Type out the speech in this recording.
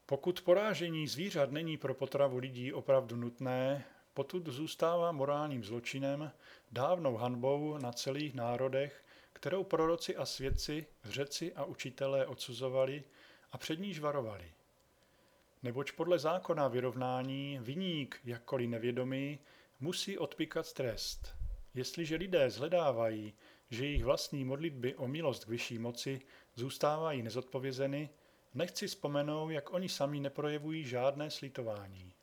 Pokud porážení zvířat není pro potravu lidí opravdu nutné, potud zůstává morálním zločinem, dávnou hanbou na celých národech, kterou proroci a svědci, řeci a učitelé odsuzovali a před níž varovali. Neboť podle zákona vyrovnání viník, jakkoliv nevědomý, musí odpíkat trest. Jestliže lidé shledávají, že jejich vlastní modlitby o milost k vyšší moci zůstávají nezodpovězeny, nechť si vzpomenou, jak oni sami neprojevují žádné slitování.